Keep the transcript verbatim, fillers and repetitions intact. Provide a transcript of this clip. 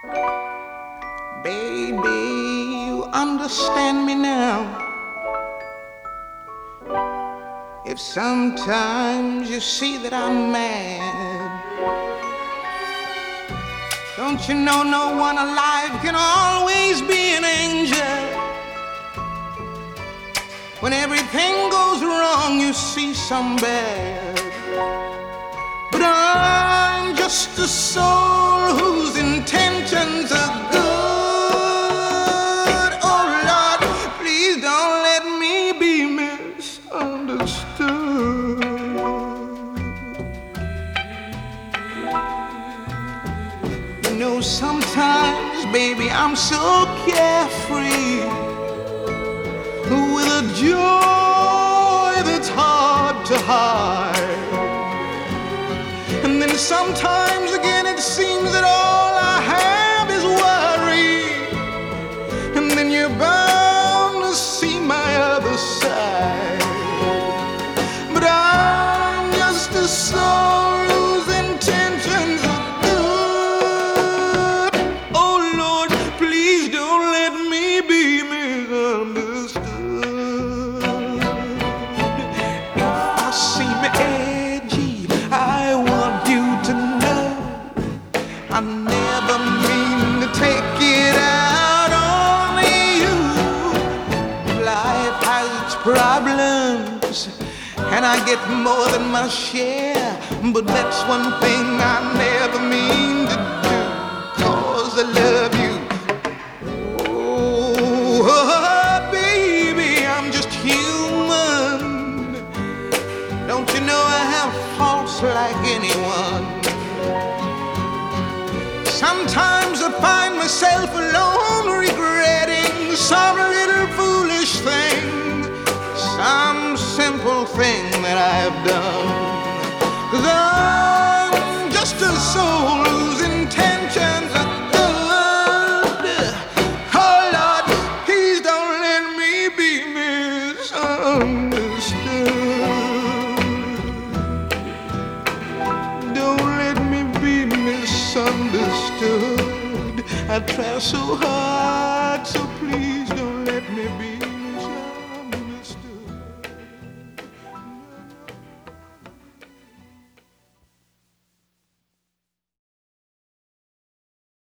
Baby, you understand me now. If sometimes you see that I'm mad, don't you know no one alive can always be an angel? When everything goes wrong, you see some bad. But I'm just a soul whose intentions are good. Oh Lord, please don't let me be misunderstood. You know, sometimes, baby, I'm so carefree, with a joy that's hard to hide. And then sometimes again it seems that all I have is worry. And then you're bound to see my other side. But I'm just a soul whose intentions are good. Oh Lord, please don't let me be misunderstood. I never mean to take it out on you. Life has its problems, and I get more than my share. But that's one thing I never mean to do, 'cause I love you. Oh, baby, I'm just human. Don't you know I have faults like anyone? Sometimes I find myself alone, regretting some little foolish thing, some simple thing that I've done. 'Cause I'm just a soul whose intentions are good. Oh Lord, please don't let me be misunderstood. Don't let me be misunderstood. I try so hard